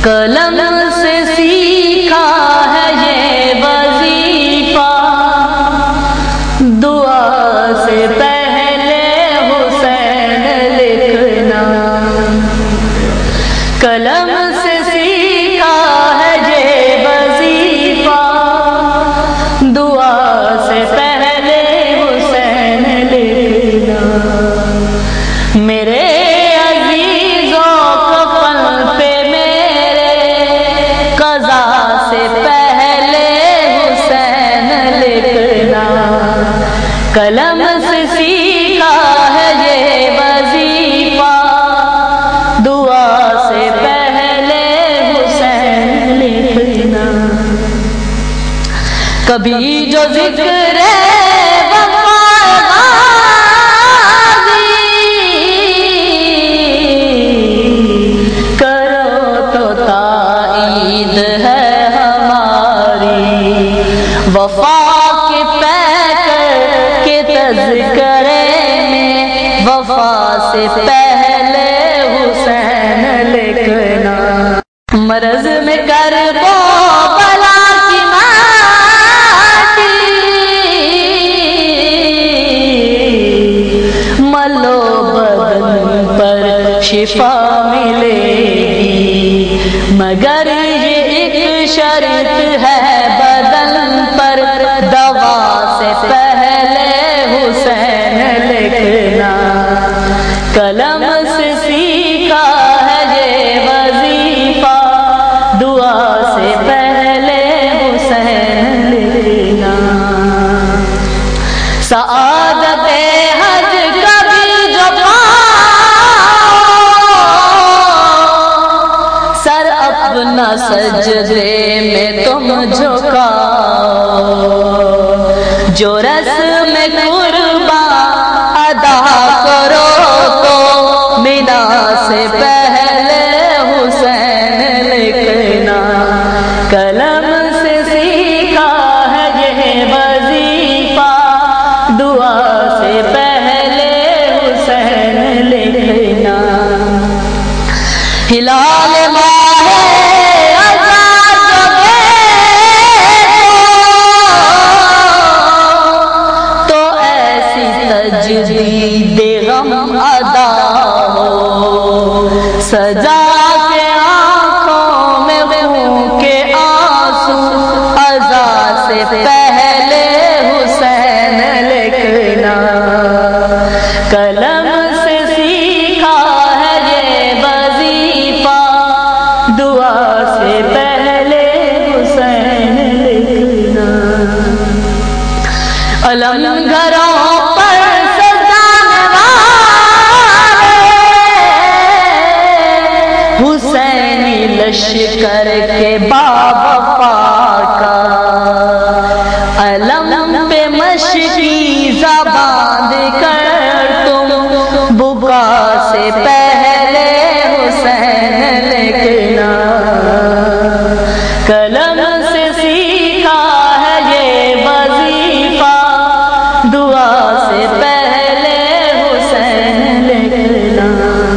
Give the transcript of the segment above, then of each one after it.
قلم سے سیکھا ہے یہ وظیفہ، دعا سے پہلے حسین لکھنا۔ قلم سے سیکھا ہے یہ وظیفہ، دعا سے پہلے حسین لکھنا۔ میرے عزیزوں کفن پہ میرے قضا سے پہلے حسین لکھنا۔ قلم سے سیکھا ہے یہ وظیفہ، دعا سے پہلے حسین لکھنا۔ کبھی جو ذکر وفا کے پیکر کے تذکرے میں وفا سے پہلے حسین لکھنا۔ مرض میں کرب و بلا کی ماٹی ملو بدن پر شفا ملے گی، مگر یہ ایک شرط ہے بدن پر دوا سے پہلے حسین لکھنا۔ قلم سے سیکھا ہے یہ وظیفہ، دعا سے پہلے حسین لکھنا۔ سعادت حج کبھی جو پاؤ، سر اپنا سجدے میں تم جھکاؤ، جو رسم قربان ادا کرو تو منا سے پہلے حسین لکھنا۔ قلم سے سیکھا ہے یہ وظیفہ، دعا سے پہلے حسین لکھنا۔ ہلال سجا کے آنکھوں میں خون کے آنسو، عزا سے پہلے حسین لکھنا۔ قلم سے سیکھا ہے یہ وظیفہ، دعا سے پہلے حسین لکھنا۔ علم گھروں لشکر کے باوفا کا، علم پہ مشکی زبان کر تم بکا سے پہلے حسین لکھنا۔ قلم سے سیکھا ہے یہ وظیفہ، دعا سے پہلے حسین لکھنا۔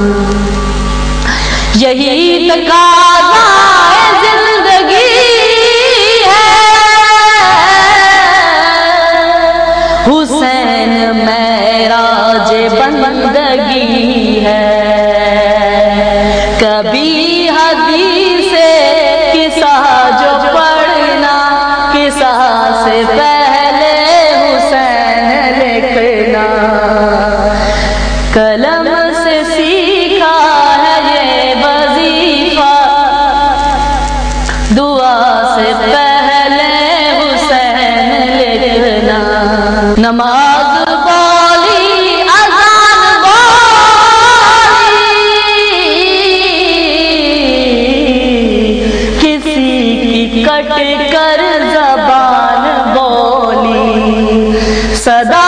یہی تقاضا زندگی ہے، حسین معراج بندگی ہے۔ کبھی حدیث قصہ جو پڑھنا، قصہ سے پہلے حسین لکھنا۔ قلم سے سیکھا ہے یہ وظیفہ، دعا سے پہلے حسین لکھنا۔ نماز بولی اذان بولی، کسی کی کٹ کر زبان بولی، صدا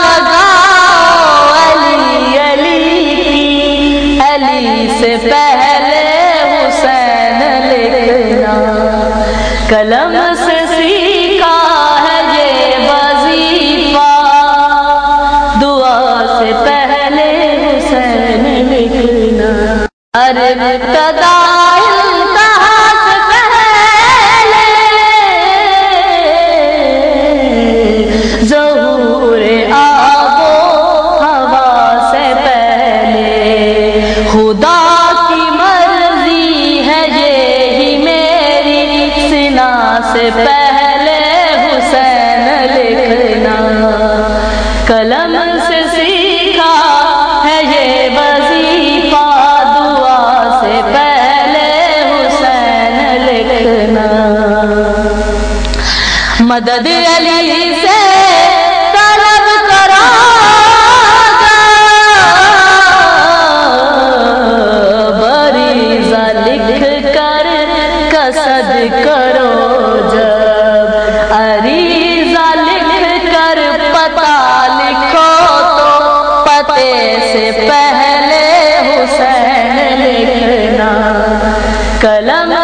سے پہلے حسین لکھنا۔ قلم سے سیکھا ہے یہ وظیفہ، دعا سے پہلے حسین لکھنا۔ ابتدا انتہا قلم سے سیکھا ہے یہ وظیفہ، دعا سے پہلے حسین لکھنا، مدد علی سے طلب کرا بریزہ لکھ کر قصد کرو جب، عریضہ لکھ کر پتہ لکھو تو پتے سے پہلے حسین لکھنا، قلم